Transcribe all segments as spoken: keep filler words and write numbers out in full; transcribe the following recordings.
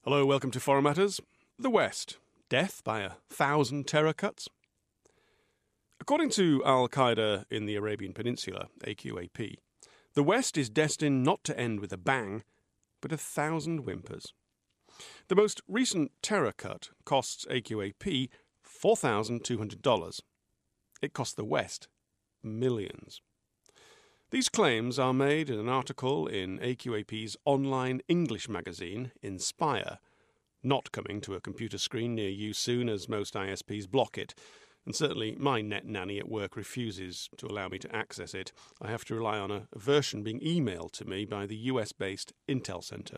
Hello, welcome to Foreign Matters. The West. Death by a thousand terror cuts. According to Al-Qaeda in the Arabian Peninsula, A Q A P, the West is destined not to end with a bang, but a thousand whimpers. The most recent terror cut costs A Q A P four thousand two hundred dollars. It cost the West millions. These claims are made in an article in A Q A P's online English magazine, Inspire, not coming to a computer screen near you soon as most I S Ps block it, and certainly my net nanny at work refuses to allow me to access it. I have to rely on a version being emailed to me by the U S-based Intel Center.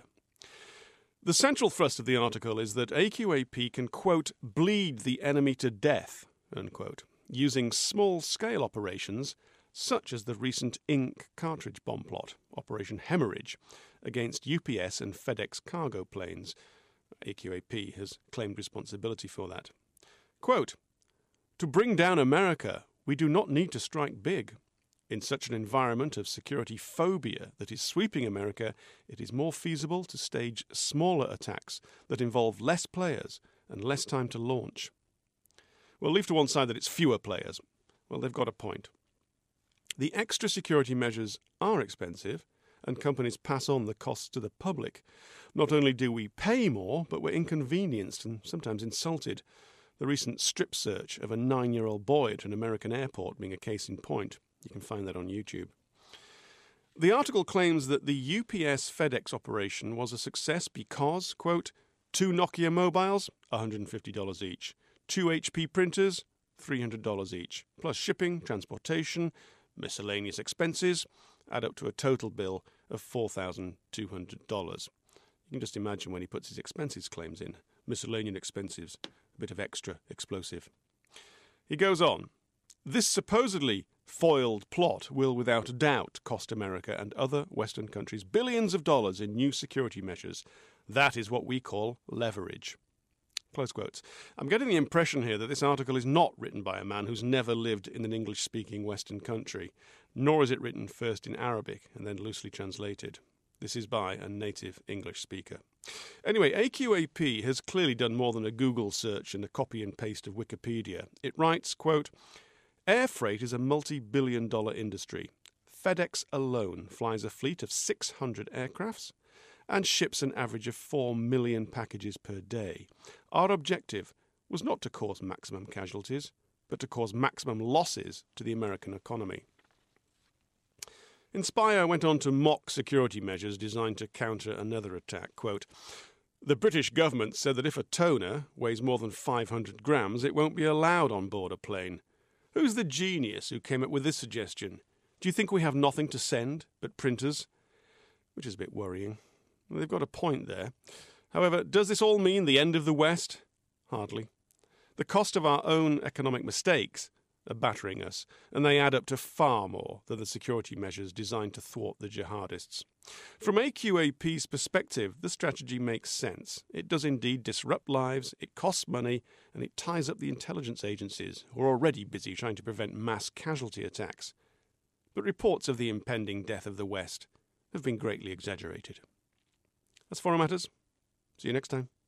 The central thrust of the article is that A Q A P can, quote, bleed the enemy to death, unquote, using small-scale operations such as the recent ink cartridge bomb plot, Operation Hemorrhage, against U P S and FedEx cargo planes. A Q A P has claimed responsibility for that. Quote, "To bring down America, we do not need to strike big. In such an environment of security phobia that is sweeping America, it is more feasible to stage smaller attacks that involve less players and less time to launch." Well, leave to one side that it's fewer players. Well, they've got a point. The extra security measures are expensive, and companies pass on the costs to the public. Not only do we pay more, but we're inconvenienced and sometimes insulted. The recent strip search of a nine-year-old boy at an American airport being a case in point. You can find that on YouTube. The article claims that the U P S FedEx operation was a success because, quote, two Nokia mobiles, one hundred fifty dollars each, two H P printers, three hundred dollars each, plus shipping, transportation, miscellaneous expenses, add up to a total bill of four thousand two hundred dollars. You can just imagine when he puts his expenses claims in. Miscellaneous expenses, a bit of extra explosive. He goes on. This supposedly foiled plot will without a doubt cost America and other Western countries billions of dollars in new security measures. That is what we call leverage. Close quotes. I'm getting the impression here that this article is not written by a man who's never lived in an English-speaking Western country, nor is it written first in Arabic and then loosely translated. This is by a native English speaker. Anyway, A Q A P has clearly done more than a Google search and a copy and paste of Wikipedia. It writes, quote, "Air freight is a multi-billion dollar industry. FedEx alone flies a fleet of six hundred aircrafts and ships an average of four million packages per day. Our objective was not to cause maximum casualties, but to cause maximum losses to the American economy." Inspire went on to mock security measures designed to counter another attack. Quote, "The British government said that if a toner weighs more than five hundred grams, it won't be allowed on board a plane. Who's the genius who came up with this suggestion? Do you think we have nothing to send but printers?" Which is a bit worrying. Well, they've got a point there. However, does this all mean the end of the West? Hardly. The cost of our own economic mistakes are battering us, and they add up to far more than the security measures designed to thwart the jihadists. From A Q A P's perspective, the strategy makes sense. It does indeed disrupt lives, it costs money, and it ties up the intelligence agencies, who are already busy trying to prevent mass casualty attacks. But reports of the impending death of the West have been greatly exaggerated. That's Foreign Matters. See you next time.